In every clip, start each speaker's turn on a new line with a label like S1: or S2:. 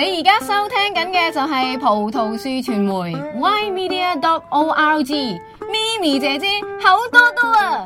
S1: 你而家收聽緊嘅就係葡萄樹傳媒 ymedia.org， 咪咪姐姐好多多啊！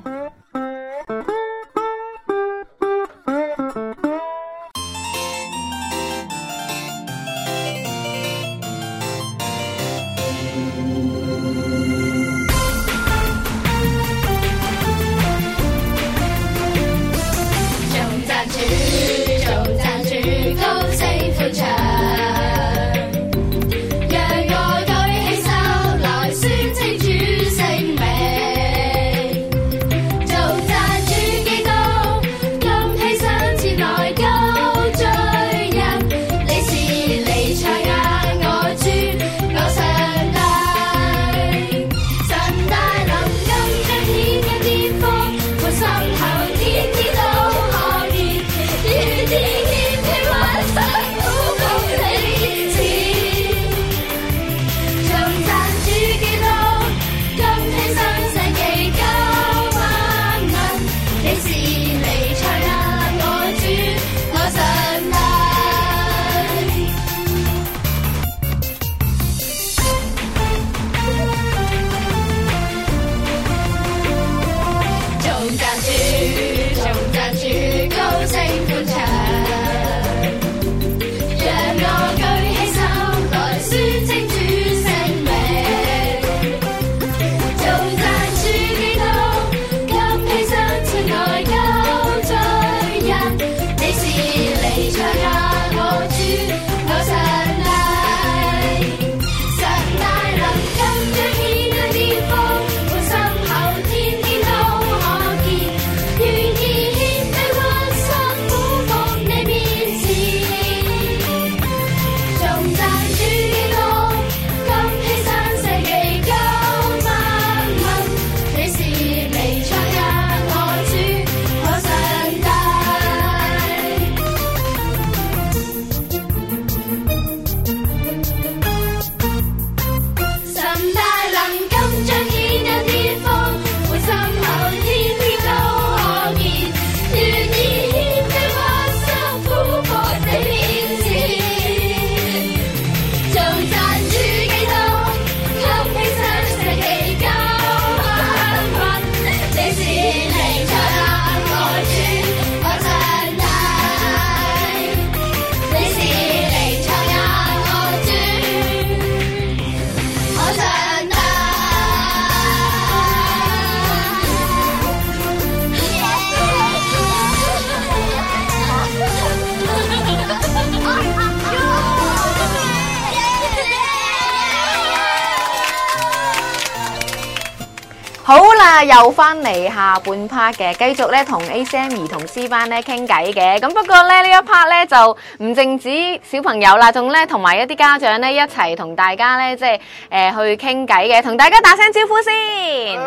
S2: 好啦，又翻嚟下半 part 嘅，繼續咧同 ACM 兒童詩班咧傾偈嘅。咁不過咧呢一 part 咧就唔淨止小朋友啦，仲咧同埋一啲家長咧一齊同大家咧即係去傾偈嘅，同大家打聲招呼先。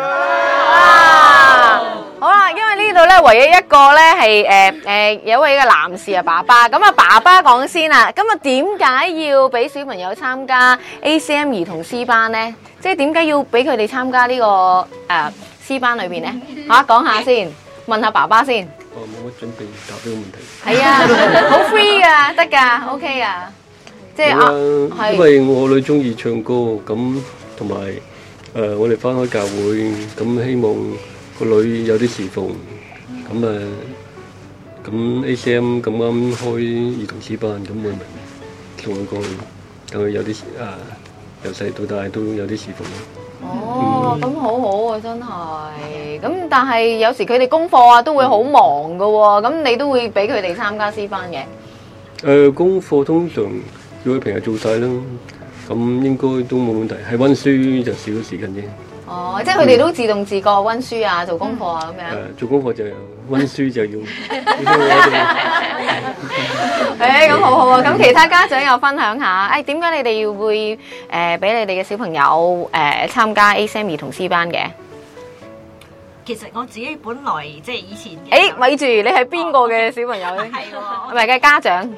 S2: 好啦，因為呢度咧唯一一個咧係有一位嘅男士啊，爸爸。咁啊，爸爸講先啦。咁啊，點解要俾小朋友參加 ACM 兒童詩班咧？即係點解要俾佢哋參加呢個詩班裏邊咧？講下先，問下爸爸先。
S3: 冇乜準備答呢個問題。
S2: 係啊，好 free 噶，得噶 ，OK 噶。即係
S3: 因為我女中意唱歌，咁同埋我哋翻開教會，咁希望個女有啲侍奉，咁ACM 咁啱開兒童詩班，咁我咪送佢過去，等佢有啲由細到大都有啲侍奉咯。
S2: 哦，咁好好啊，真係。咁但係有時佢哋功課啊都會好忙噶喎，咁你都會俾佢哋參加詩班嘅？
S3: 功課通常叫佢平日做晒啦，咁應該都冇問題。係溫書就少咗時間啫。
S2: 哦，即係佢哋都自動自覺溫書啊，做功課啊咁樣。
S3: 做功課就溫書就要。
S2: 咁好好啊！咁其他家長又分享下，點解你哋要會俾你哋嘅小朋友參加 ACM 兒童詩班嘅？
S4: 其實我自己本來即係以前嘅。
S2: 咪住，你係邊個嘅小朋友咧？
S4: 係喎，
S2: 唔係嘅家長。
S4: 係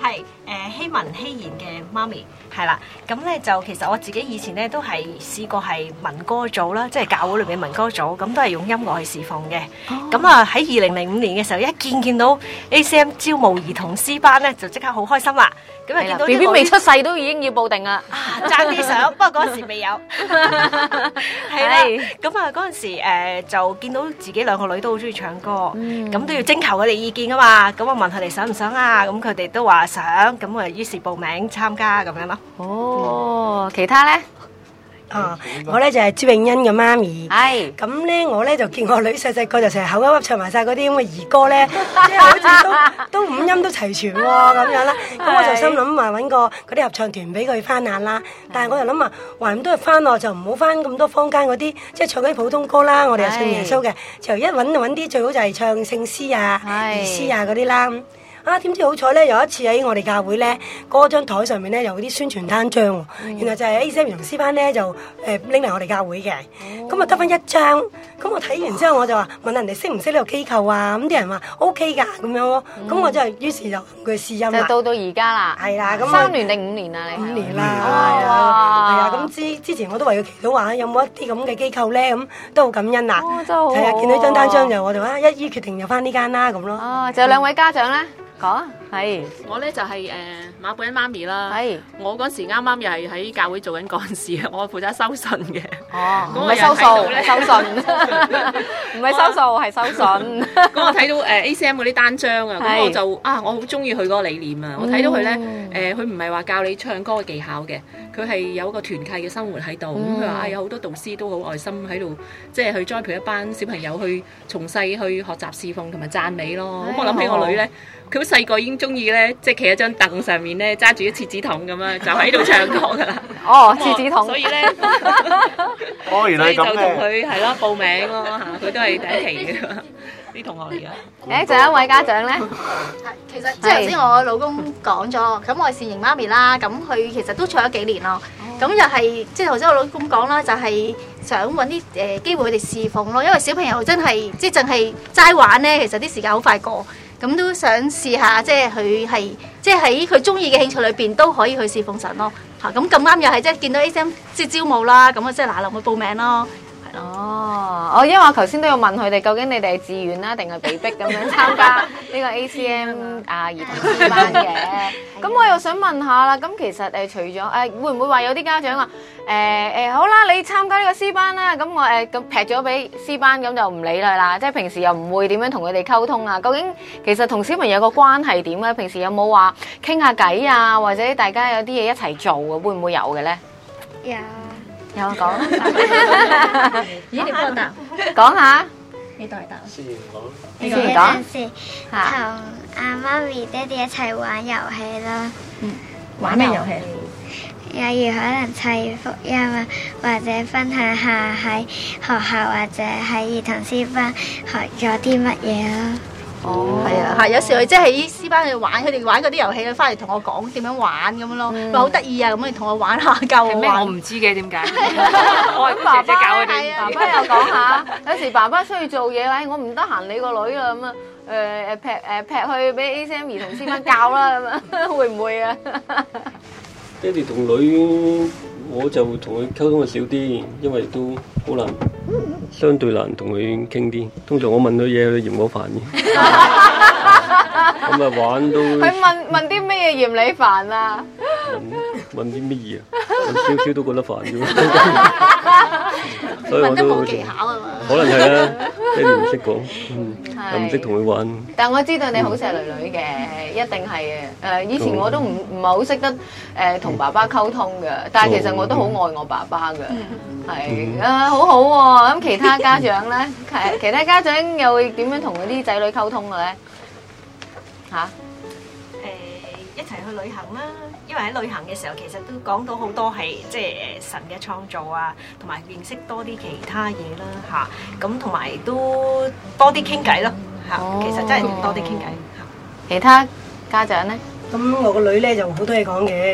S4: 希文希賢嘅媽咪係啦，咁咧就其實我自己以前咧都係試過係民歌組啦，即係教會裏邊民歌組，咁都係用音樂去侍奉嘅。咁啊喺2005年嘅時候，一見到 ACM 招募兒童詩班咧，就即刻好開心啦。咁啊見到
S2: BB 未出世都已經要報定啦，
S4: 爭啲相，不過嗰陣時未有。係啦，咁啊嗰陣時就見到自己兩個女都好中意唱歌，咁都要徵求佢哋意見噶嘛。咁我問佢哋想唔想啊？咁佢哋都話想，咁啊於是報名參加咁樣咯。
S2: 哦，其他咧？
S5: 我咧就係朱永欣嘅媽咪。
S2: 係。
S5: 咁咧，我咧就見我女細細個就成日口噏噏唱埋晒嗰啲咁嘅兒歌咧，即係好似都五音都齊全喎咁樣啦。咁我就心諗話揾個嗰啲合唱團俾佢翻下啦。但係我又諗話，橫掂都係翻我就唔好翻咁多坊間嗰啲，即係唱啲普通歌啦。我哋係信耶穌嘅，就一揾啲最好就係唱聖詩啊、兒詩啊嗰啲啦。點知好彩咧，有一次喺我哋教會咧，嗰張台上面咧有啲宣傳單張喎，原來就係 ACM 兒童詩班咧就拎嚟我哋教會嘅，咁啊得翻一張，咁我睇完之後我就話問人哋識唔識呢個機構啊，咁啲人話 OK 㗎咁樣咯，咁我真係於是就同佢試音啦，
S2: 就到而家啦，
S5: 係啦，咁
S2: 3年定5年啊？你
S5: 5年啦，係啊，咁之前我都為佢祈禱話有冇一啲咁嘅機構咧，咁都好感恩啊，係啊，見到張單張就我哋話一於決定入翻呢間啦咁咯。
S2: 仲有2位家長咧？講係，
S6: 我咧就係馬本恩媽咪啦。
S2: 係，
S6: 我嗰時啱啱又係喺教會做緊幹事，我負責收信嘅。
S2: 哦，唔係收數，收信，唔係收數，係收信。
S6: 咁我睇到ACM 嗰啲單張啊，咁我就我好中意佢嗰個理念啊。我睇到佢咧，佢唔係話教你唱歌嘅技巧嘅，佢係有一個團契嘅生活喺度。咁佢話有好多導師都好愛心喺度，即係去栽培一班小朋友去從細去學習侍奉同埋讚美咯。咁我諗起我女咧。佢好細個已經中意咧，即係企喺張凳上面咧，揸住啲廁紙筒咁樣，就喺度唱歌噶啦。
S2: 哦，廁紙筒。
S6: 所以咧，
S7: 原來咁嘅。所以就同佢
S6: 係咯報名咯嚇，佢都係第一期嘅啲同學嚟噶。
S2: 仲有一位家長咧。
S8: 其實即係頭先我老公講咗，咁我係善盈媽咪啦，咁佢其實都唱咗幾年咯。咁又係即係頭先我老公講啦，就係想揾啲機會佢哋侍奉咯，因為小朋友真係即係淨係齋玩咧，其實啲時間好快過。咁都想試下，即係佢係即係喺佢中意嘅興趣裏邊都可以去侍奉神咯。咁咁啱又係即係見到 ACM 即係招募啦，咁啊即係嗱臨去報名咯。
S2: 因為我頭先都有問佢哋，究竟你哋係自願啦，定係被逼咁樣參加呢個 ACM 兒童詩班嘅？咁我又想問下啦，咁其實除咗會唔會話有啲家長話好啦，你參加呢個詩班啦，咁我咁劈咗俾詩班，咁就唔理啦，即係平時又唔會點樣同佢哋溝通啊？究竟其實同小朋友個關係點咧？平時有冇話傾下偈啊，或者大家有啲嘢一齊做啊？會唔會有嘅咧？有講啦，
S8: 咦？你幫我答，
S2: 講下，
S8: 你代答。
S3: 先講，
S2: 你先講。
S9: 同阿媽咪、爹哋一齊玩遊戲啦。
S8: 玩咩遊戲？
S9: 例如可能砌福音啊，或者分享下喺學校或者喺兒童詩班學咗啲乜嘢咯。
S8: 係啊，係有時佢即係喺詩班去玩，佢哋玩嗰啲遊戲咧，翻嚟同我講點樣玩咁樣咯，話好得意啊，咁你同我玩下教我玩。
S6: 我唔知嘅點解，我係爸爸教佢哋。
S2: 爸爸又講下，有時爸爸需要做嘢，我唔得閒理個女啦咁啊，劈去俾 ACM 兒童詩班教啦咁啊，會唔會啊？
S3: 爹哋同女，我就同佢溝通少啲，因為都好難，相對難同佢傾啲。通常我問佢嘢，佢嫌我煩嘅。咁啊玩都。
S2: 佢問啲咩嘢嫌你煩啊？
S3: 問啲乜嘢啊？問少少都覺得煩啫。所以我都
S8: 冇技巧啊嘛。
S3: 可能係啊，爹哋唔識講，又唔識同佢玩。
S2: 但我知道你好錫女女嘅，一定係嘅。以前我都唔係好識得同爸爸溝通嘅，但係其實我都好愛我爸爸嘅，係好好喎。咁其他家長咧，其他家長又會點樣同嗰啲仔女溝通嘅咧？嚇？
S4: 一齊去旅行啦，因為喺旅行嘅時候其實都講到好多係即係神嘅創造啊，同埋認識多啲其他嘢啦嚇，咁同埋都多啲傾偈咯嚇，其實真係多啲傾偈嚇。
S2: 其他家長咧？
S5: 咁我個女咧就好多嘢講嘅，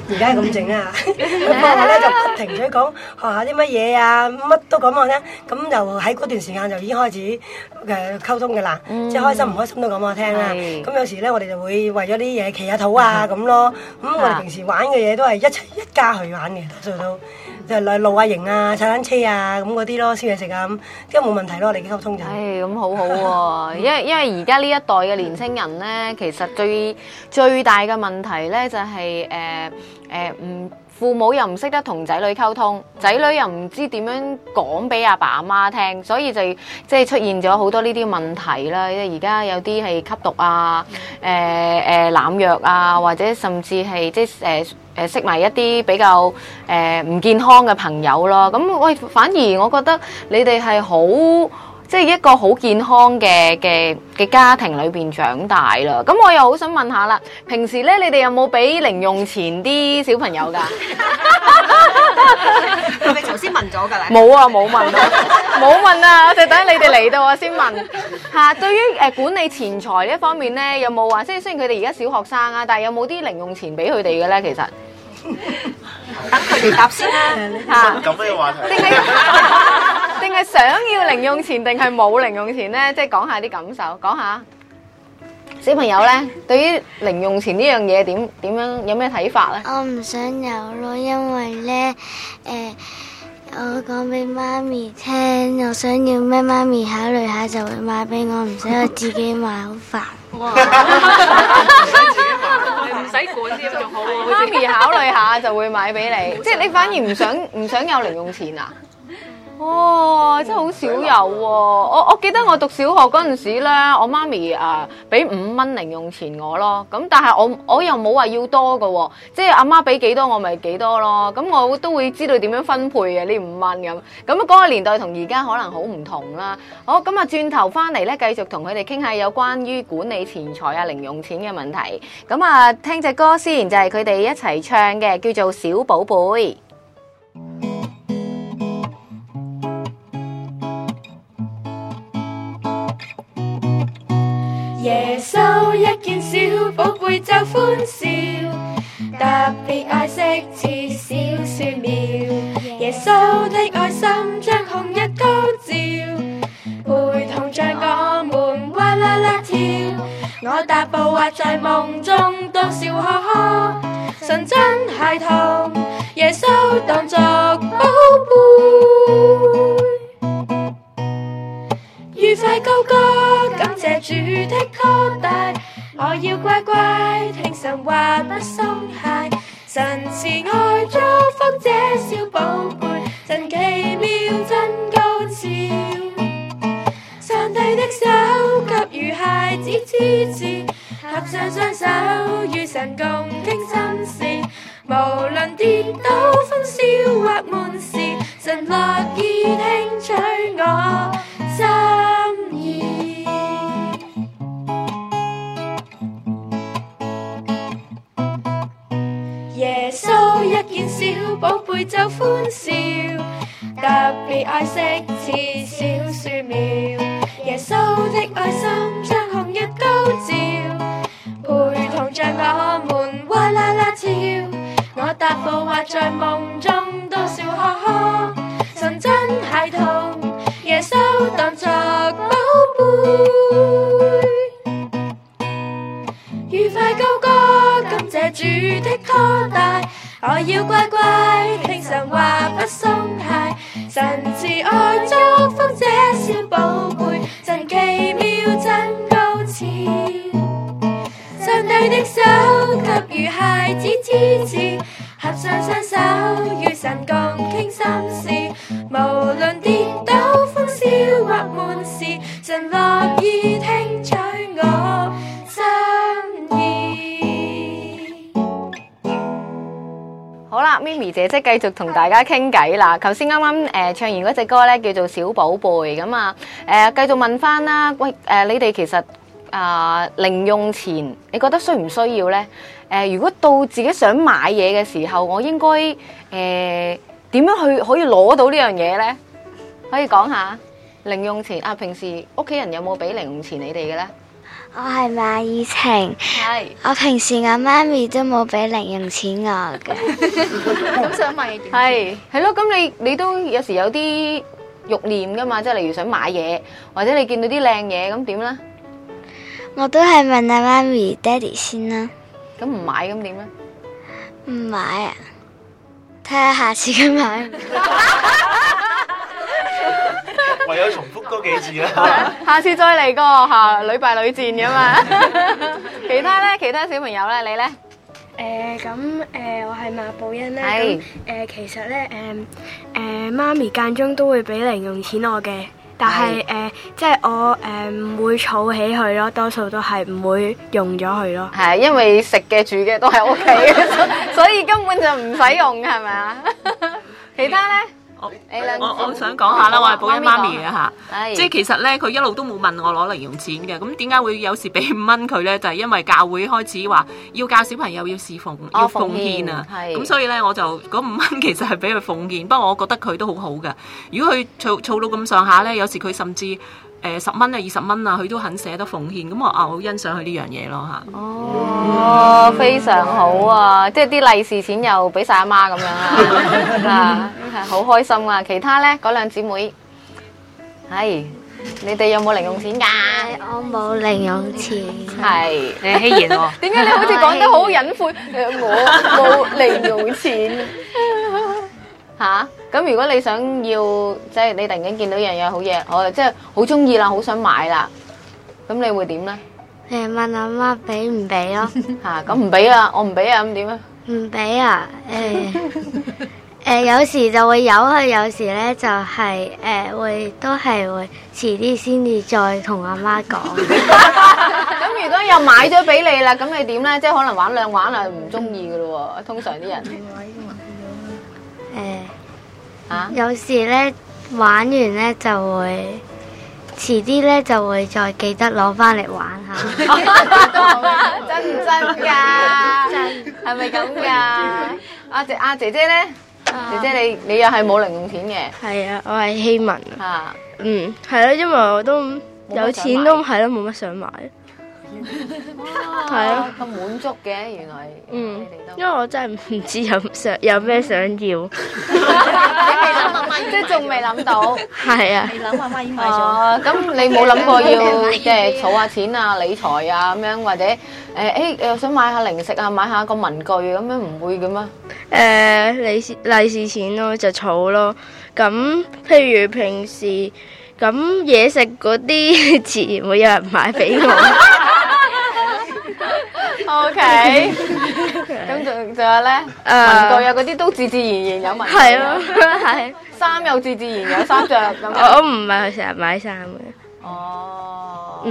S5: 而家咁靜啊！咁我咧就不停嘴講學下啲乜嘢啊，乜都講我聽。咁就喺嗰段時間就已經開始溝通嘅啦，即係開心唔開心都講我聽啦。咁有時咧我哋就會為咗啲嘢祈下禱啊咁咯。咁我哋平時玩嘅嘢都係一家去玩嘅，多數都就係露下營啊、踩單車啊咁嗰啲咯，燒嘢食啊咁，即係冇問題咯。我哋嘅溝通就
S2: 係咁好好喎，因為而家呢一代嘅年青人咧，其實最大嘅問題咧就係父母又唔識得同仔女溝通，仔女又唔知點樣講俾阿爸阿媽聽，所以就即係出現咗好多呢啲問題啦。而家有啲係吸毒啊、濫藥啊，或者甚至係即係識埋一啲比較唔健康嘅朋友咯。咁喂，反而我覺得你哋係好。即係一個好健康嘅家庭裏邊長大啦。咁我又好想問下啦，平時咧你哋有冇俾零用錢啲小朋友㗎？
S4: 係咪頭先問咗㗎啦？
S2: 冇啊，冇問啊，冇問啊！我就等你哋嚟到我先問嚇。對於管理錢財呢一方面咧，有冇話即係雖然佢哋而家小學生啊，但係有冇啲零用錢俾佢哋嘅咧？其實
S4: 等佢哋答先啦嚇。
S7: 咁嘅話題。
S2: 定係想要零用錢，定係冇零用錢咧？即係講下啲感受，講下小朋友咧對於零用錢呢樣嘢點樣有咩睇法咧？
S9: 我唔想有咯，因為咧我講俾媽咪聽，我想要咩，媽咪考慮下就會買俾我，唔使我自己買，好煩。
S6: 哇！唔使管添仲好喎。
S2: 媽咪考慮下就會買俾你，即係你反而唔想有零用錢啊？哦，真係好少有喎！我記得我讀小學嗰陣時咧，我媽咪俾5蚊零用錢我咯。咁但係我又冇話要多嘅喎，即係阿媽俾幾多我咪幾多咯。咁我都會知道點樣分配嘅呢5蚊咁。咁嗰個年代同而家可能好唔同啦。好，咁啊轉頭翻嚟咧，繼續同佢哋傾下有關於管理錢財啊、零用錢嘅問題。咁啊，聽隻歌先，就係佢哋一齊唱嘅，叫做《小寶貝》。
S10: 耶穌一見小寶貝就歡笑，特別愛惜似小樹苗。耶穌的愛心像紅日高照，陪同着我們哇啦啦跳。我踏步或在夢中都笑呵呵，純真孩童，耶穌當作寶貝。愉快高歌，感謝主的託帶，我要乖乖聽神話不鬆懈。神慈愛祝福這小寶貝，真奇妙真高超。上帝的手給予孩子支持，合上雙手與神共傾心事。無論跌倒風騷或悶時，神樂意聽取我心意。耶穌一見小寶貝就歡笑，特別愛惜似小樹苗。耶穌的愛心像紅日高照，陪同着我們哇啦啦跳。我踏步或在夢中都笑呵呵，純真孩童，耶穌當作寶貝。愉快高歌，感謝主的託帶，我要乖乖聽神話不鬆懈。神慈愛祝福這小寶貝，真奇妙真高超。上帝的手給予孩子支持，合上雙手與神共傾心事。無論跌倒風騷或悶時，神樂意聽取我心意。
S2: 好啦，咪咪姐姐繼續同大家傾偈啦。頭先啱啱唱完嗰隻歌咧，叫做《小寶貝》咁啊。繼續問翻啦，喂你哋其實零用錢，你覺得需唔需要呢？如果到自己想買嘢嘅時候，我應該點樣去可以攞到呢樣嘢呢？可以講下零用錢啊？平時屋企人有冇俾零用錢你哋嘅呢？
S9: 我係馬以晴。
S2: 係。
S9: 我平時我媽咪都冇俾零用錢我嘅。
S8: 咁想問你點？
S2: 係咯，咁你都有時有啲慾念噶嘛，即係例如想買嘢，或者你見到啲靚嘢，咁點咧？
S9: 我都係問阿媽咪、爹哋先啦。
S2: 咁唔買咁點咧？
S9: 唔買啊！睇下下次嘅買。
S7: 唯有重複多幾次啦。
S2: 下次再嚟個嚇屢敗屢戰噶嘛。其他咧，其他小朋友咧，你咧？
S11: 我係馬寶欣咧。
S2: 係。
S11: 其實咧，媽咪間中都會俾零用錢我嘅，但係即係我唔會儲起佢咯，多數都係唔會用咗佢咯。
S2: 係因為食嘅住嘅都係屋企嘅，所以根本就唔使用，係咪啊？其他咧？
S6: 我想講下啦，我係寶欣媽咪嘅嚇，
S2: 係
S6: 即係其實咧，佢一路都冇問我攞零用錢嘅，咁點解會有時俾5蚊佢咧？就係因為教會開始話要教小朋友要侍奉，要奉獻啊，咁所以咧我就嗰5蚊其實係俾佢奉獻，不過我覺得佢都好好嘅。如果佢儲到咁上下咧，有時佢甚至10蚊啊、20蚊啊，佢都肯捨得奉獻，咁我好欣賞佢呢樣嘢咯嚇。
S2: 哦，非常好啊！即係啲利是錢又俾晒阿媽咁樣啦，係好開心啊！其他咧嗰兩姊妹，係你哋有冇零用錢㗎？
S9: 我冇零用錢。
S2: 係
S6: 你係希言喎？
S2: 點解你好似講得好隱晦？我冇零用錢嚇。咁如果你想要，即係你突然間見到樣嘢好嘢，我即係好中意啦，好想買啦，咁你會點咧？
S9: 你問阿媽俾唔俾咯？
S2: 嚇，咁唔俾啊，我唔俾啊，咁點啊？
S9: 唔俾啊？有時就會有佢，有時咧就係都係會遲啲先至再同阿媽講。
S2: 咁如果又買咗俾你啦，咁你點咧？即係可能玩兩玩啊，唔中意噶咯喎，通常啲人。
S9: 有時咧玩完咧就會遲啲咧就會再記得攞翻嚟玩下。
S2: 真唔真㗎？真係咪咁㗎？阿姐姐咧？姐姐你又係冇零用錢嘅？
S11: 係啊，我係希文
S2: 啊。
S11: 係咯，因為我都有錢都係咯，冇乜想買。
S2: 係啊，咁滿足嘅原來。
S11: 因為我真係唔知有咩想要。
S2: 你未諗阿媽，即係仲未諗到。
S11: 係啊。
S8: 你諗阿媽已經買咗。
S2: 咁你冇諗過要即係儲下錢啊、理財啊咁樣，或者又想買下零食啊、買下個文具咁樣，唔會嘅咩？
S11: 利是錢咯，就儲咯。咁譬如平時咁嘢食嗰啲，自然會有人買俾我。
S2: OK，咁仲有咧，文具啊嗰啲都自自然然有文具。
S11: 係咯，係。
S2: 衫又自自然有衫着咁。
S11: 我唔係成日買衫嘅。
S2: 哦。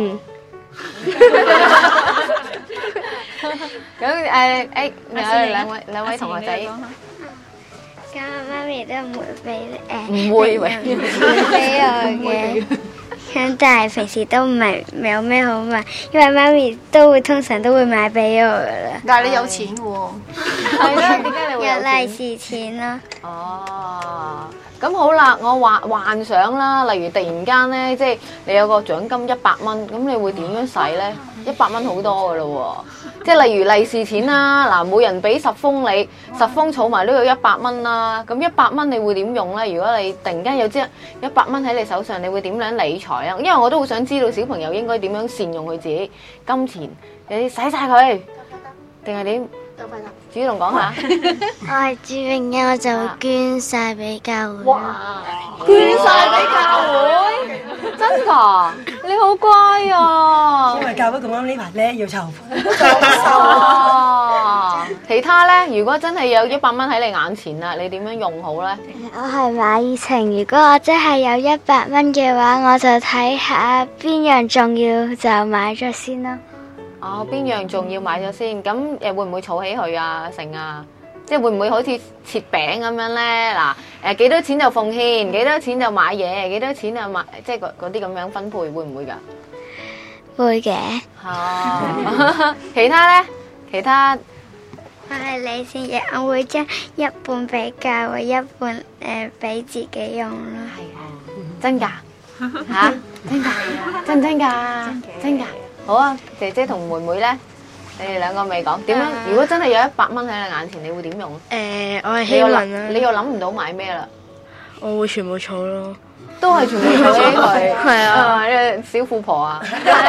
S2: 咁兩位同學仔。
S9: 咁我媽咪都唔會俾
S2: 唔會
S9: 俾我嘅。咁但係平時都唔係有咩好買，因為媽咪通常都會買俾我噶啦。
S8: 但係你有錢喎。
S2: 係啦，點解你會
S9: 有利是錢咯？
S2: 哦，咁好啦，我幻想啦，例如突然間咧，即係你有個獎金100蚊，咁你會點樣使咧？100蚊好多噶咯喎，即係例如利是錢啦，嗱，每人俾10封你，10封儲埋都有100蚊啦。咁100蚊你會點用咧？如果你突然間有支100蚊喺你手上，你會點樣理財啊？因為我都好想知道小朋友應該點樣善用佢自己金錢，你使晒佢定係點？主動講下。
S9: 我係朱穎欣，我就會捐晒俾教會。
S2: 哇！捐晒俾教會，真㗎？你好乖啊！
S5: 因為教會咁啱呢排咧要籌
S2: 哦，其他咧，如果真係有100蚊喺你眼前啦，你點樣用好咧？
S9: 我係馬以晴，如果我真係有100蚊嘅話，我就睇下邊樣重要就買咗先咯。
S2: 哦，邊樣重要買咗先？咁會唔會儲起佢啊？成啊？即係會唔會好似切餅咁樣咧？嗱，幾多錢就奉獻，幾多錢就買嘢，幾多錢就買，即係嗰啲咁樣分配，會唔會㗎？
S9: 會嘅。
S2: 哦，其他咧？其他？
S9: 我係利是嘅，我會將一半俾教會，一半俾自己用咯。
S2: 係啊，真㗎？嚇？真㗎？真㗎？真㗎？ 好啊，姐姐同妹妹咧，你哋兩個未講點樣？如果真係有100蚊喺你眼前，你會點用？
S11: 我係希望啦，
S2: 你又諗唔到買咩啦？
S11: 我會全部儲咯，
S2: 都係全部儲俾佢。
S11: 係啊，
S2: 小富婆啊！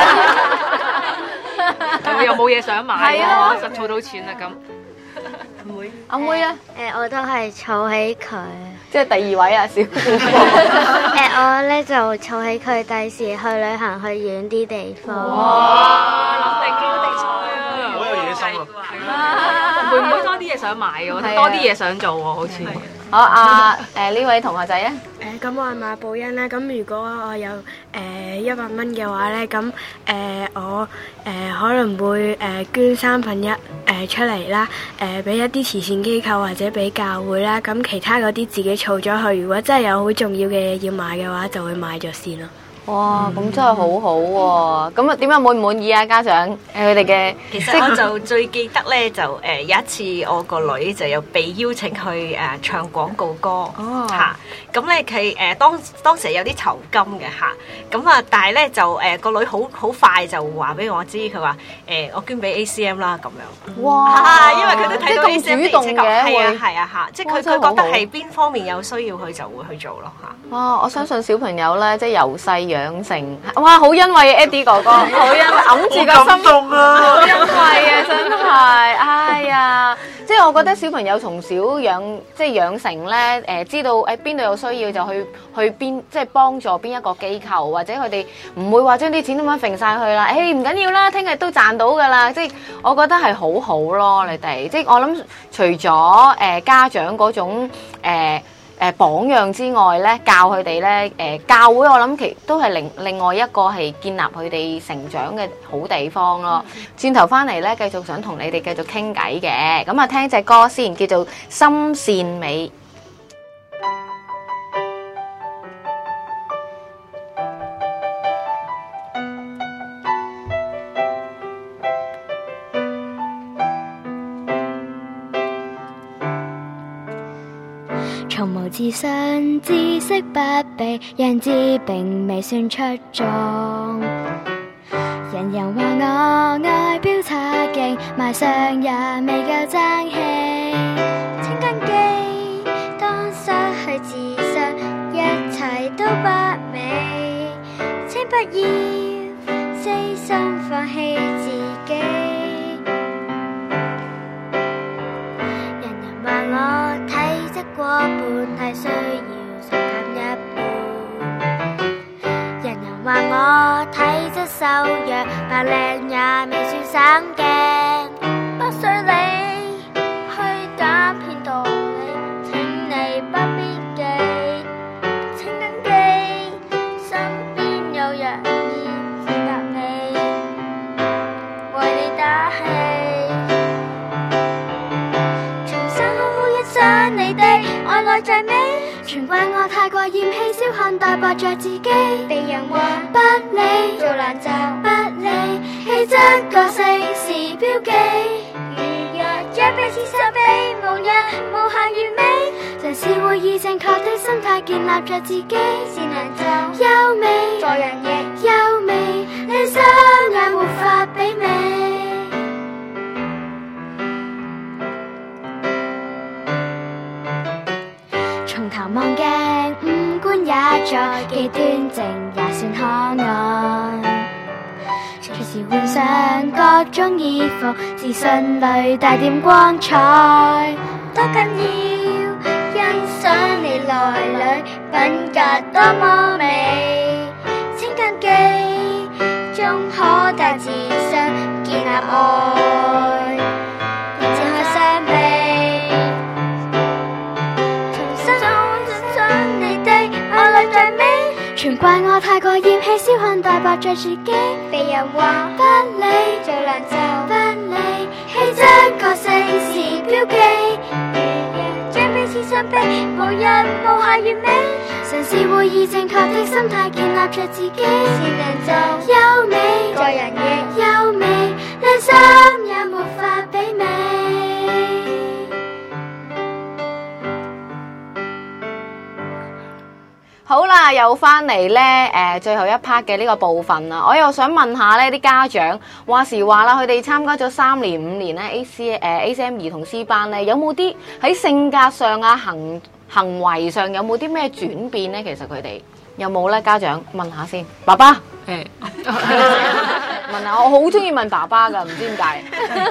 S12: 又冇嘢想買喎，實儲到錢啦咁。
S2: 阿妹咧？
S9: 我都係儲起佢。
S2: 即係第2位啊，小富婆。
S9: 我咧就儲起佢，第時去旅行去遠啲地方。
S12: 哇！諗定高地菜啊，
S7: 好有野心啊！
S12: 會唔會多啲嘢想買嘅？我多啲嘢想做喎，好似。
S2: 好呢位同學仔咧？
S11: 咁我係馬寶欣啦。咁如果我有100蚊嘅話咧，咁我可能會捐1/3出嚟啦，俾一啲慈善機構或者俾教會啦。咁其他嗰啲自己儲咗去。如果真係有好重要嘅嘢要買嘅話，就會買咗先咯。
S2: 哇，咁真係好好喎！咁啊，點解滿唔滿意啊？家長佢哋嘅，
S4: 其實我就最記得咧，就有一次我個女就有被邀請去唱廣告歌嚇，咁咧佢當時有啲酬金嘅嚇，咁啊但係咧就個女好快就話俾我知，佢話我捐俾 ACM 啦咁樣。哇！因為佢都睇到 ACM 主動嘅，係啊嚇，即係佢覺得係邊方面有需要，佢就會去做咯嚇。
S2: 哇！我相信小朋友咧，即係由細養成，哇！好欣慰 Eddie 哥哥，好欣慰，揞住個心，
S7: 好感動啊！
S2: 好欣慰啊，真係，哎呀！即係我覺得小朋友從小養成咧，知道邊度有需要就去邊，即係幫助邊一個機構，或者佢哋唔會話將啲錢咁樣揈晒去啦。唔緊要啦，聽日都賺到㗎啦。即係我覺得係好好咯，你哋即係我諗，除咗家長嗰種榜樣之外咧，教佢哋咧，教會我諗都係另外一個係建立佢哋成長嘅好地方咯。轉頭翻嚟咧，繼續想同你哋繼續傾偈嘅，咁啊聽隻歌先，叫做《心善美》。
S13: 從無自信，知識不被人知，並未算出眾。人人話我外表差勁，賣相也未夠爭氣。清根基，當失去自信，一切都不美。請不要死心放棄自己。人人話我體質過半，係需要削減一半。人人話我體質瘦弱，白領也未算省鏡。不需你去打騙道理，請你不必記。請謹記，身邊有人願接納你，為你打氣。你的愛來最美，全怪我太過厭棄小看待薄着自己。被人話不理，做難就不理，氣質個性是標記。如若將彼此相比，無日無限完美，嘗試會以正確的心態建立着自己。善良就優美，做人亦優美，理想也沒法媲美。從頭望鏡，五官也在，既端正也算可愛。隨時換上各種衣服，自信裏帶點光彩。多緊要欣賞你內裏品格多麼美，請謹記，終可帶自信建立愛，展開雙臂。全怪我太過厭棄小看待薄着自己，被人話不理，做難就不理，氣質個性是標記。如若將彼此相比，無日無限完美，嘗試會以正確的心態建立着自己。善良就優美，做人亦優美，良心也沒法媲美。
S2: 好啦，又又翻嚟咧最後一 part 嘅呢個部分啦。我又想問下咧啲家長，話時話啦，佢哋參加咗3年5年咧 ACM 兒童詩班咧，有冇啲喺性格上啊行為上有冇啲咩轉變咧？其實佢哋有冇咧？家長問下先，爸爸問下，我好中意問爸爸噶，唔知點解。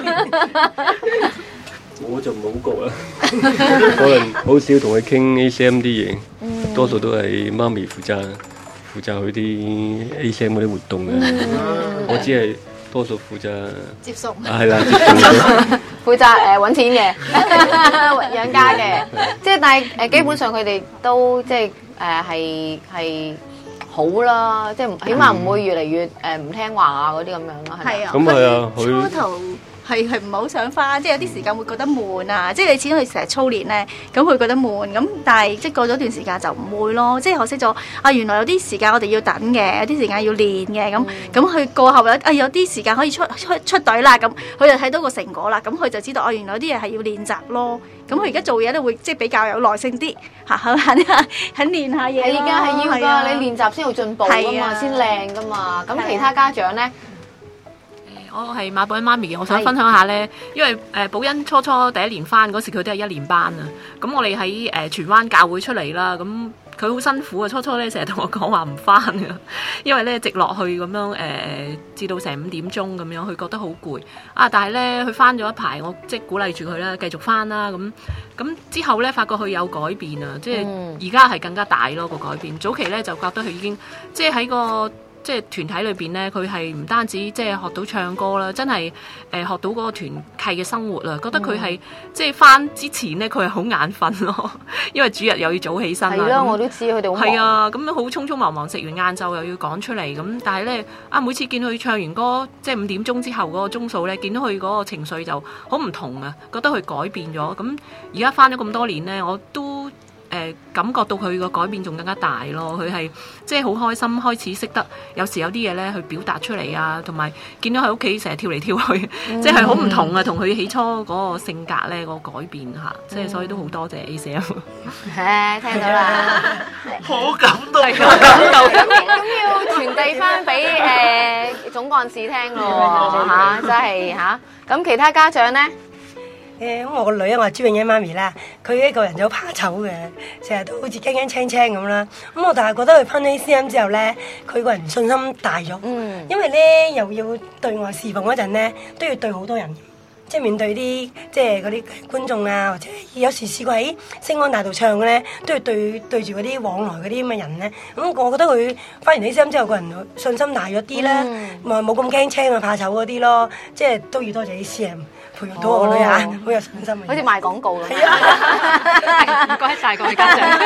S3: 我就唔好覺啦，可能好少同佢傾 ACM 啲嘢，多數都係媽咪負責佢啲 ACM 嗰啲活動嘅，我只係多數負責
S8: 接送，
S3: 係啦，接送
S2: 負責揾錢嘅，養家嘅，即係但係基本上佢哋都即係係好啦，即係起碼唔會越嚟越唔聽話啊嗰啲咁樣咯，係啊，
S8: 咁
S3: 係啊，
S8: 初頭係唔係好想翻，即係有啲時間會覺得悶啊！即係你始終佢成日操練咧，咁佢覺得悶咁，但係即係過咗段時間就唔會咯。即係學識咗啊，原來有啲時間我哋要等嘅，有啲時間要練嘅，咁佢過後有啲時間可以出隊啦，咁佢就睇到個成果啦，咁佢就知道原來有啲嘢係要練習咯。咁佢而家做嘢咧會即係比較有耐性啲嚇，肯練下嘢。
S2: 係而家係要㗎，你練習先有進步㗎嘛，先靚㗎嘛。咁其他家長咧？
S6: 我係馬寶欣媽咪嘅，我想分享下咧，因為寶欣初第一年翻嗰時佢都係1年班啊，咁我哋喺荃灣教會出嚟啦，咁佢好辛苦啊，初咧成日同我講話唔翻㗎，因為咧直落去咁樣至到成5點鐘咁樣，佢覺得好攰啊，但係咧佢翻咗一排，我即係鼓勵住佢啦，繼續翻啦，咁之後咧發覺佢有改變啊，即係而家係更加大咯個改變，早期咧就覺得佢已經即係喺個即係團體裏邊咧，佢係唔單止即係學到唱歌啦，真係學到嗰個團契嘅生活啦。覺得佢係即係翻之前咧，佢係好眼瞓咯，因為主日又要早起身啦。
S2: 係啦，我都知佢哋好忙。係
S6: 啊，咁好匆匆忙忙食完晏晝又要趕出嚟咁，但係咧每次見佢唱完歌，即係5點鐘之後嗰個鐘數咧，見到佢嗰個情緒就好唔同啊，覺得佢改變咗。咁而家翻咗咁多年咧，我都感覺到佢個改變仲更加大咯，佢係即係好開心，開始識得有時有啲嘢咧去表達出嚟啊，同埋見到佢屋企成日跳嚟跳去，即係好唔同啊，同佢起初嗰個性格咧個改變嚇，即係所以都好多謝 ACM。
S2: 聽到啦，
S14: 好感動，
S2: 好感動。咁要傳遞翻俾總幹事聽咯嚇，真係嚇。咁其他家長咧？
S5: 咁我個女啊，我係朱永欣媽咪啦，佢一個人就好怕醜嘅，成日都好似驚驚青青咁啦。咁我但係覺得佢返 ACM 之後咧，佢個人信心大咗，因為咧又要對外侍奉嗰陣咧，都要對好多人，即係面對啲即係嗰啲觀眾啊，或者有時試過喺星光大道唱嘅咧，都要對住嗰啲往來嗰啲咁嘅人咧。咁我覺得佢返完 ACM 之後，個人信心大咗啲啦，冇咁驚青啊怕醜嗰啲咯，即係都要多謝 ACM。培育到我個女嚇，好有信心嘅，
S2: 好似賣廣告咁。
S12: 係啊，唔該曬各位家長。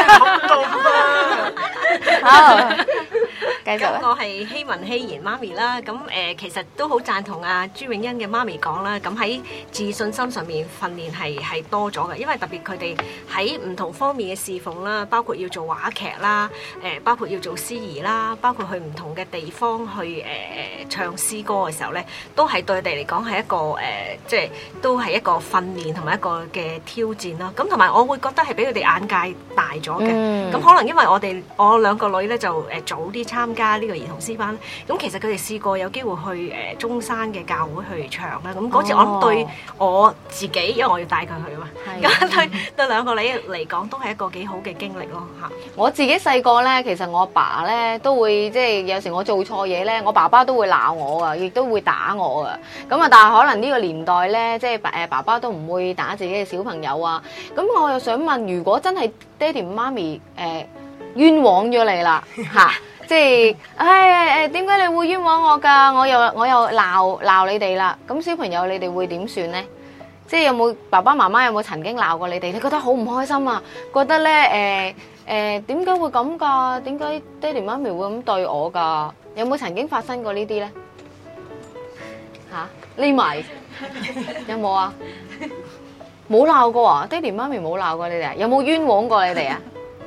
S2: 好，繼續。
S4: 我係希文希妍媽咪啦，咁其實都好贊同阿朱永欣嘅媽咪講啦。咁喺自信心上面訓練係多咗嘅，因為特別佢哋喺唔同方面嘅侍奉啦，包括要做話劇啦，包括要做司儀啦，包括去唔同嘅地方去唱詩歌嘅時候咧，都係對佢哋嚟講係一個即係。都係一個訓練同埋一個嘅挑戰啦。咁同埋我會覺得係俾佢哋眼界大咗嘅。咁可能因為我兩個女咧就早啲參加呢個兒童詩班。咁其實佢哋試過有機會去中山嘅教會去唱啦。咁嗰次我諗對我自己，因為我要帶佢去嘛。咁對兩個女嚟講都係一個幾好嘅經歷咯嚇。
S2: 我自己細個咧，其實我爸咧都會即係有時我做錯嘢咧，我爸爸都會鬧我啊，亦都會打我啊。咁啊，但係可能呢個年代咧。即係爸爸都唔會打自己嘅小朋友啊！咁我又想問，如果真係爹哋媽咪冤枉咗你啦嚇，即係點解你會冤枉我㗎？我又鬧你哋啦！咁小朋友你哋會點算呢？即係有冇爸爸媽媽有冇曾經鬧過你哋？你覺得好唔開心啊？覺得咧點解會咁㗎？點解爹哋媽咪會咁對我㗎？有冇曾經發生過呢啲咧？嚇匿埋。有冇啊？冇鬧過啊？爹哋媽咪冇鬧過你哋啊？有冇冤枉過你哋啊？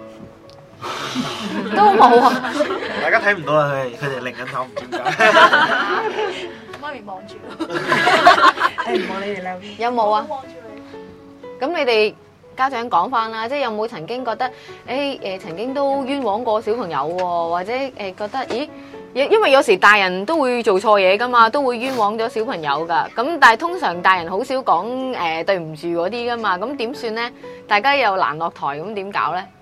S2: 都冇啊！
S14: 大家睇唔到啦，佢哋擰緊頭，唔知點解。
S8: 媽咪望住，
S5: 唔望你哋兩邊。
S2: 有冇啊？咁你哋家長講翻啦，即係有冇曾經覺得曾經都冤枉過小朋友喎，或者覺得咦？因為有時大人都會做錯嘢噶嘛，都會冤枉咗小朋友噶。咁但係通常大人好少講對唔住嗰啲噶嘛。咁點算咧？大家又難落台，咁點搞咧？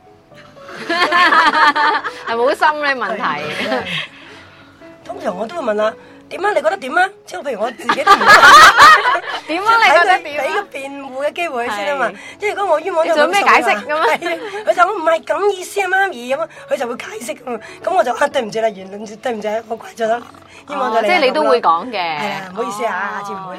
S2: 係冇心咧問題。
S5: 通常我都會問啦，點啊？你覺得點啊？即係譬如我自己都唔
S2: 點啊？你覺得點？
S5: 俾個辯護嘅機會佢先啊嘛。即係如果我冤枉咗，
S2: 你做咩解釋咁啊？
S5: 佢就我唔係咁意思啊，媽咪咁啊，佢就會解釋咁啊。咁我就對唔住啦，原諒對唔住，我怪咗啦，冤枉咗你。
S2: 即係你都會講嘅。
S5: 係啊，唔好意思啊，下次唔會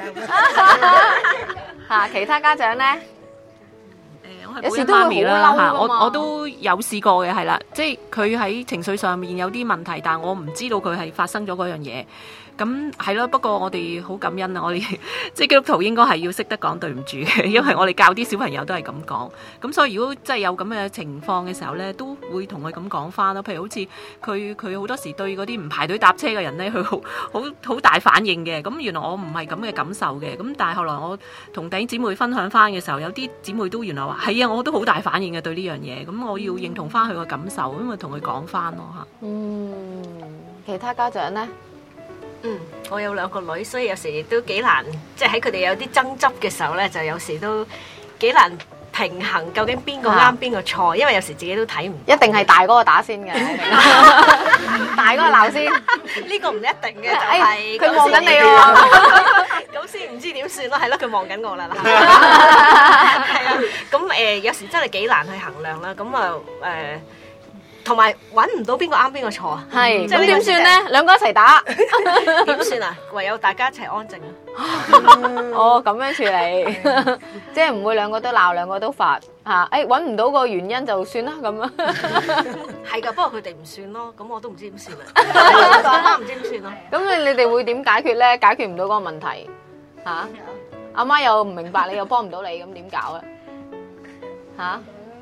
S5: 啦。
S2: 其他家長咧？
S6: 有時都會好嬲嚇，我都有試過嘅，係啦，即係佢喺情緒上面有啲問題，但係我唔知道佢係發生咗嗰樣嘢。咁係咯，不過我哋好感恩啊！我哋即係基督徒應該係要識得講對唔住嘅，因為我哋教啲小朋友都係咁講。咁所以如果真係有咁嘅情況嘅時候咧，都會同佢咁講翻咯。譬如好似佢好多時對嗰啲唔排隊搭車嘅人咧，佢好大反應嘅。咁原來我唔係咁嘅感受嘅。咁但係後來我同弟兄姊妹分享翻嘅時候，有啲姊妹都原來話係啊，我都好大反應嘅對呢樣嘢。咁我要認同翻佢嘅感受，咁咪同佢講翻咯嚇。
S2: 其他家長咧？
S4: 我有2個女，所以有時亦都幾難，即係喺佢哋有啲爭執嘅時候咧，就有時都幾難平衡，究竟邊個啱邊個錯，因為有時自己都睇唔。
S2: 一定係大嗰個打先嘅，大嗰個鬧先。
S4: 呢個唔一定嘅，就係
S2: 佢望緊你喎，
S4: 咁先唔知點算咯，係咯，佢望緊我啦，係啊，咁有時真係幾難去衡量啦，咁啊同埋揾唔到邊個啱邊個錯啊？
S2: 係，咁點算咧？兩個一齊打，
S4: 點算啊？唯有大家一齊安靜啊！
S2: 哦，咁樣處理，即係唔會兩個都鬧，兩個都罰嚇。揾唔到個原因就算啦，咁啊。
S4: 係㗎，不過佢哋唔算咯，咁我都唔知點算啊！阿媽唔知點算咯。
S2: 咁你哋會點解決咧？解決唔到嗰個問題嚇，阿媽又唔明白你，又幫唔到你，咁點搞啊？嚇？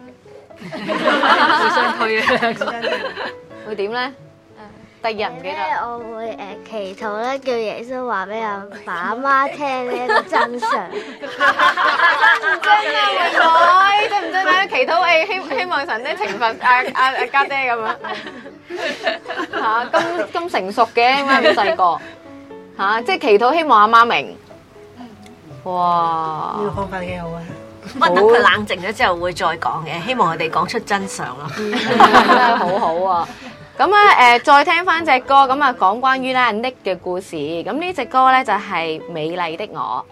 S12: 互相推啊！
S2: 會點咧？第二日唔記得。
S9: 我會祈禱咧，叫耶穌話俾阿爸阿媽聽呢一個真相。
S2: 真啊，原來真唔真咧？祈禱希望神咧懲罰阿家姐咁樣嚇，咁成熟嘅啱咁細個嚇，即係祈禱希望阿媽明。哇！
S5: 呢個方法幾好啊！
S4: 不過等佢冷靜咗之後會再講嘅，希望佢哋講出真相咯。
S2: 真係好好啊！咁啊再聽翻隻歌，咁啊講關於咧 Nick 嘅故事。咁呢隻歌咧就係《美麗的我》。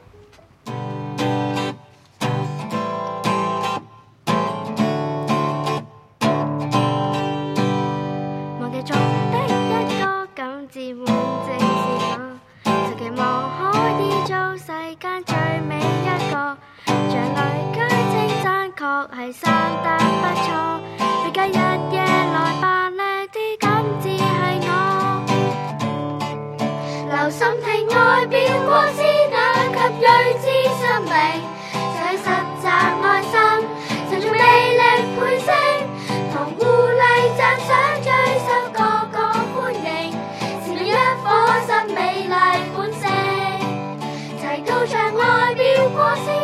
S13: 忘記中的一個感自滿正是我，實期望可以做世間最美一個。像類居稱讚，確係生得不錯。別介日夜來扮靚啲，咁只係我。留心聽外表光鮮，那給睿智心靈。想實習愛心，常做魅力配聲，同護麗讚賞，追收個個歡迎，是另一顆心美麗本性。齊高唱外表光鮮。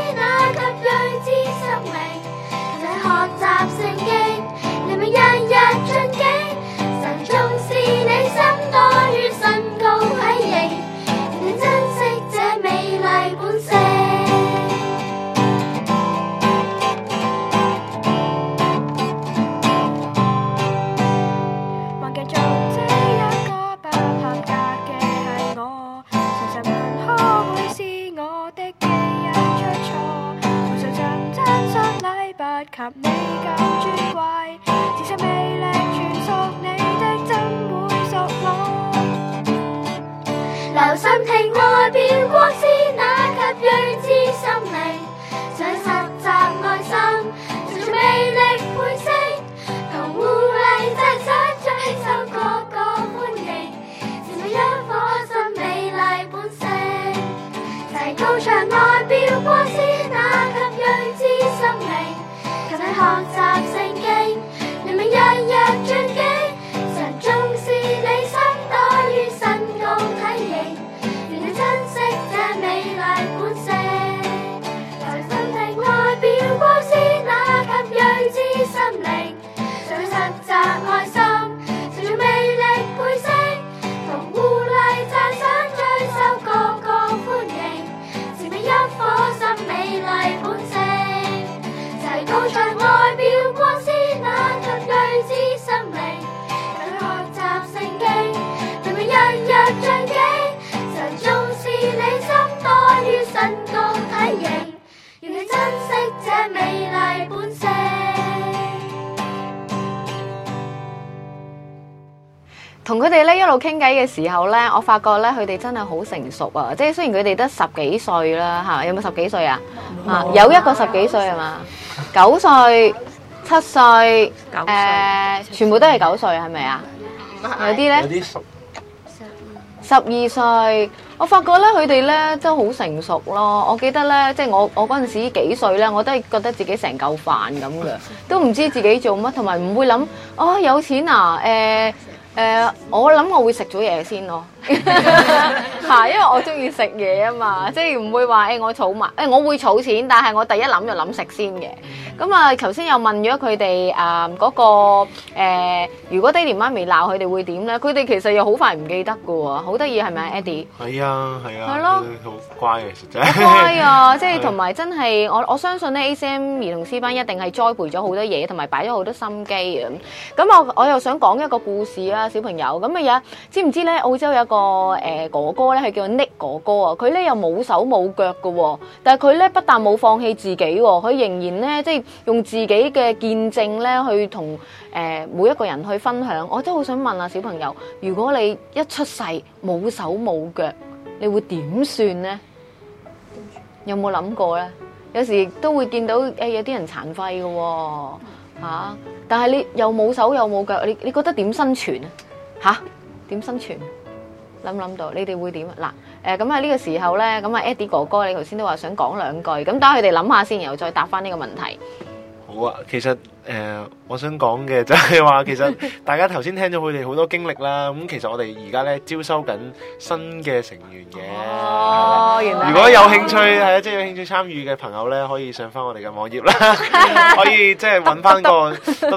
S13: 學習聖經，你咪日日進境。神重視你心多於身高體型，你珍惜這美麗本性。忘記做這一個不合格嘅係我，常常問可會是我的基因出錯，常常真相禮不及你夠尊貴，自身魅力全屬你的，怎會屬我？留心聽外表光鮮，那給睿智心靈，想實習愛心，常做魅力配聲，同護麗讚賞，追收個個歡迎，是每一顆心美麗本性。齊高唱外表光鮮，那給睿智心靈。學習聖經，你咪日日進境。神重視你心多於身高體型，願你珍
S2: 同佢哋咧一路傾偈嘅時候咧，我發覺咧佢哋真係好成熟啊！即係雖然佢哋得10幾歲啦，嚇有冇10幾歲啊？啊，有一個10幾歲係嘛？9歲、7歲，全部都係9歲係咪啊？有啲咧，有啲12歲。我發覺咧佢哋咧都好成熟咯。我記得咧，即係我嗰陣時幾歲咧，我都係覺得自己成嚿飯咁嘅，都唔知自己做乜，同埋唔會諗有錢啊我諗我會食咗嘢先咯，嚇，因為我中意食嘢啊嘛，即係唔會話我儲埋，我會儲錢，但係我第一諗就諗食先嘅。咁啊，頭先又問咗佢哋嗰個如果爹哋媽咪鬧佢哋會點咧？佢哋其實又好快唔記得㗎喎，好得意係咪 Eddie？
S14: 係啊，係
S2: 咯，
S14: 好乖嘅實際。
S2: 好乖啊！即係同埋真係我相信咧 ACM 兒童詩班一定係栽培咗好多嘢，同埋擺咗好多心機嘅。咁我又想講一個故事啊，小朋友。咁啊知唔知咧？澳洲有一個哥哥咧，係叫 Nick 哥哥啊。佢咧又冇手冇腳㗎喎，但係佢咧不但冇放棄自己喎，佢仍然咧即係用自己嘅見證咧去同每一個人去分享。我真係好想問啊，小朋友，如果你一出世冇手冇腳，你會點算呢？有冇諗過咧？有時都會見到有啲人殘廢嘅喎，但係你又冇手又冇腳，你覺得點生存啊？點生存？諗到你哋會點啊？嗱，咁喺呢個時候咧，咁啊 Eddie 哥哥，你頭先都話想講兩句，咁等佢哋諗下先，然後再答翻呢個問題。
S14: 好啊，其實我想講嘅就係話，其實大家頭先聽咗佢哋好多經歷啦。咁其實我哋而家咧招收緊新嘅成員嘅。原來如果有興趣即係有興趣參與嘅朋友咧，可以上翻我哋嘅網頁啦，可以即係揾翻個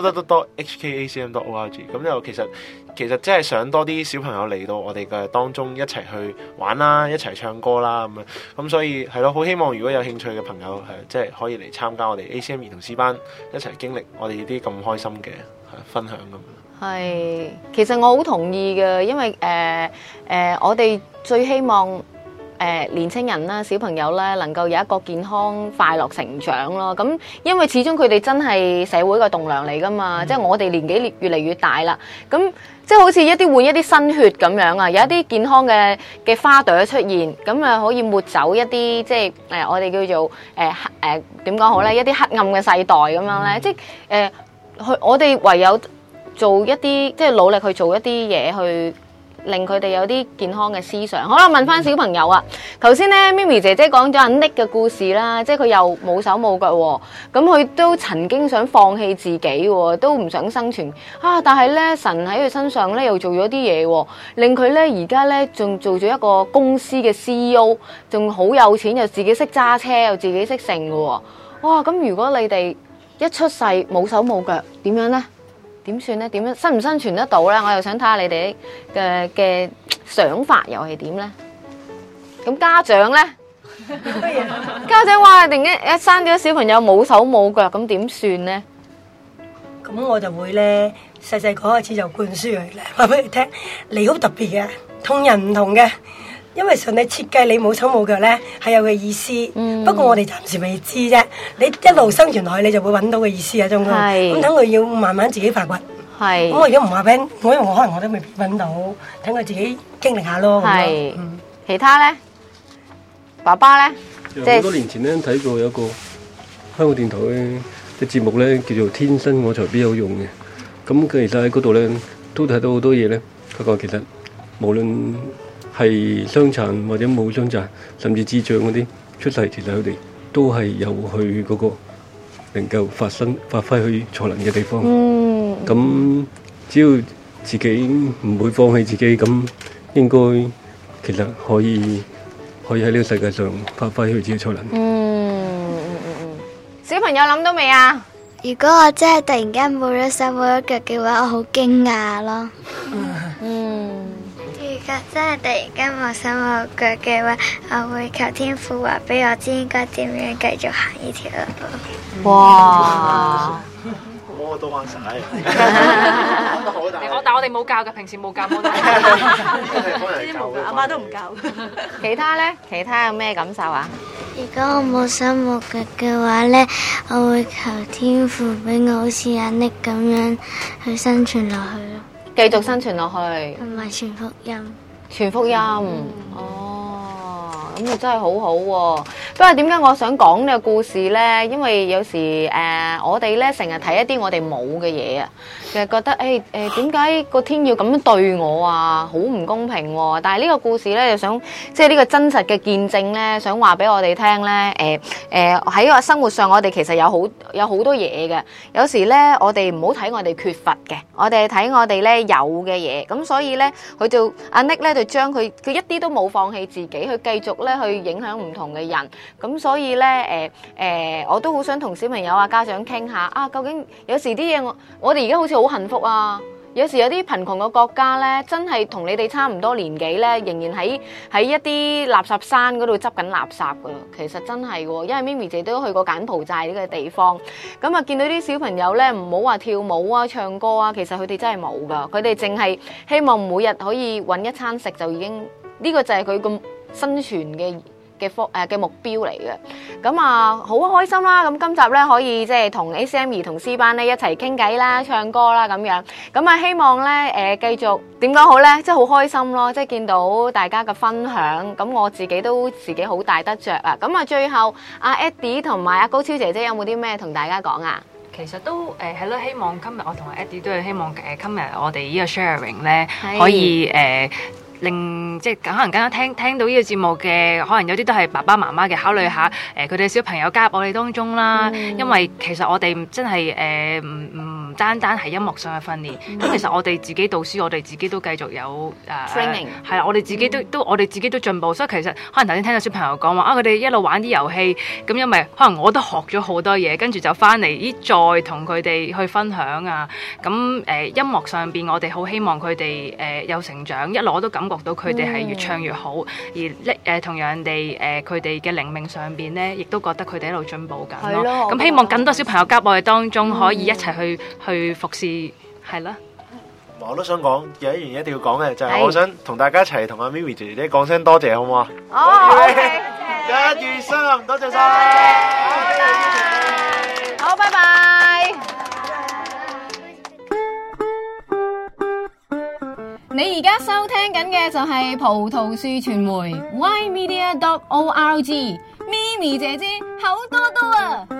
S14: hkacm.org。咁就其實即係想多啲小朋友嚟到我哋嘅當中一齊去玩啦，一齊唱歌啦咁樣。咁所以係咯，好希望如果有興趣嘅朋友即係可以嚟參加我哋 ACM 兒童詩班，一齊經歷我哋呢啲咁開心嘅分享咁。
S2: 係，其實我好同意嘅，因為我哋最希望年青人啦、小朋友咧能夠有一個健康快樂成長咯。咁因為始終佢哋真係社會嘅棟梁嚟噶嘛，即係我哋年紀越嚟越大啦，咁即係好似換一啲新血咁樣啊，有一啲健康嘅花朵出現，咁啊可以抹走一啲即係我哋叫做點講好咧，一啲黑暗嘅世代咁樣咧，即係我哋唯有做一啲即係努力去做一啲嘢去令佢哋有啲健康嘅思想。好啦，問翻小朋友啊，頭先咧咪咪姐姐講咗阿 Nick 嘅故事啦，即係佢又冇手冇腳喎，咁佢都曾經想放棄自己喎，都唔想生存啊！但係咧神喺佢身上咧又做咗啲嘢喎，令佢咧而家咧仲做咗一個公司嘅 CEO， 仲好有錢，又自己識揸車，又自己識剩嘅喎。哇！咁如果你哋一出世冇手冇腳，點樣咧？點算咧？點樣生唔生存得到咧？我又想睇下你哋嘅想法又係點咧？咁家長咧，家長話突然間一生咗小朋友冇手冇腳，咁點算咧？
S5: 咁我就會咧細細個開始就灌輸佢咧，話俾你聽，你好特別嘅，同人唔同嘅。因為上帝設計你冇手冇腳咧，係有個意思。不過我哋暫時未知啫。你一路生存落去，你就會揾到個意思啊，中哥。咁等佢要慢慢自己發掘。咁我如果唔話俾你，因為我可能我都未必揾到，等佢自己經歷下咯。係。
S2: 其他咧，爸爸咧，
S3: 好多年前咧睇過有一個香港電台嘅節目咧，叫做《天生我材必有用》嘅。咁佢其實喺嗰度咧都睇到好多嘢咧。佢講其實無論係傷殘或者冇傷殘，甚至智障嗰啲出世，其實佢哋都係有去嗰個能夠發揮佢才能嘅地方。咁只要自己唔會放棄自己，咁應該其實可以喺呢個世界上發揮佢自己才能。
S2: 小朋友諗到未啊？
S9: 如果我真係突然間冇咗手冇咗腳嘅話，我好驚訝咯。如果真係突然間冇手冇腳嘅話，我會求天父話俾我知應該點樣繼續行呢條路。
S2: 哇！
S14: 我都玩晒。
S12: 但我哋冇教嘅，平時冇教。
S4: 阿媽都唔教。
S2: 其他咧？其他有咩感受啊？
S9: 如果我冇手冇腳嘅話咧，我會求天父俾我好似阿 Nick 咁樣去生存落去咯。
S2: 繼續生存落去，
S9: 同埋傳福音。
S2: 傳福音，咁就真係好好喎。不過點解我想講呢個故事呢？因為有時我哋呢成日睇一啲我哋冇嘅嘢啊，其實覺得點解個天要咁樣對我啊？好唔公平喎！但係呢個故事呢，就想即係呢個真實嘅見證呢，想話俾我哋聽呢。喺個生活上，我哋其實有好多嘢嘅。有時呢，我哋唔好睇我哋缺乏嘅，我哋睇我哋呢有嘅嘢。咁所以呢，阿 Nick 呢就將佢一啲都冇放棄自己，去繼續呢去影響唔同嘅人。咁所以呢，我都好想同小朋友啊、家長傾下啊，究竟有時啲嘢我哋而家好似好幸福啊，有時有啲貧窮嘅國家呢，真係同你哋差唔多年紀呢，仍然喺一啲垃圾山嗰度執緊垃圾噶。其實真係喎，因為咪咪姐都去過柬埔寨呢個地方，咁啊見到啲小朋友呢，唔好話跳舞啊、唱歌啊，其實佢哋真係冇噶，佢哋淨係希望每日可以揾一餐食就已經，呢個就係佢咁生存嘅目標嚟嘅。咁啊好開心啦！咁今集咧可以即係同 ACM 兒童詩班咧一齊傾偈啦、唱歌啦咁樣。咁啊希望咧繼續點講好咧，即係好開心咯！即係見到大家嘅分享，咁我自己好大得着啊！咁啊最後阿 Eddie 同埋阿高超姐姐有冇啲咩同大家講啊？
S12: 其實都係咯，希望今日我同阿 Eddie 都係希望今日我哋呢個 sharing 咧可以令即係可能更加聽到呢個節目嘅，可能有啲都係爸爸媽媽嘅，考慮下佢哋嘅小朋友加入我哋當中啦。因為其實我哋真係唔單係音樂上嘅訓練，咁其實我哋自己導師，我哋自己都繼續有
S2: training，
S12: 係啦，我哋自己都我哋自己都進步。所以其實可能頭先聽到小朋友講話啊，佢哋一路玩啲遊戲，咁因為可能我都學咗好多嘢，跟住就翻嚟再同佢哋去分享啊。咁音樂上邊我哋好希望佢哋有成長，一路我都感覺到佢哋係越唱越好，而同樣地佢哋嘅靈命上邊咧，亦都覺得佢哋一路進步緊咯。咁希望更多小朋友加入我哋當中，可以一齊去服侍，係啦。
S14: 我都想講有一樣嘢一定要講嘅，就係我想同大家一齊同阿咪咪姐姐講聲多謝，好唔好啊？
S2: 哦
S14: ，OK， 1、2、3，多謝晒，
S2: 好，拜拜。你而家收聽緊嘅就係葡萄樹傳媒 ymedia.org， 咪咪姐姐好多多啊！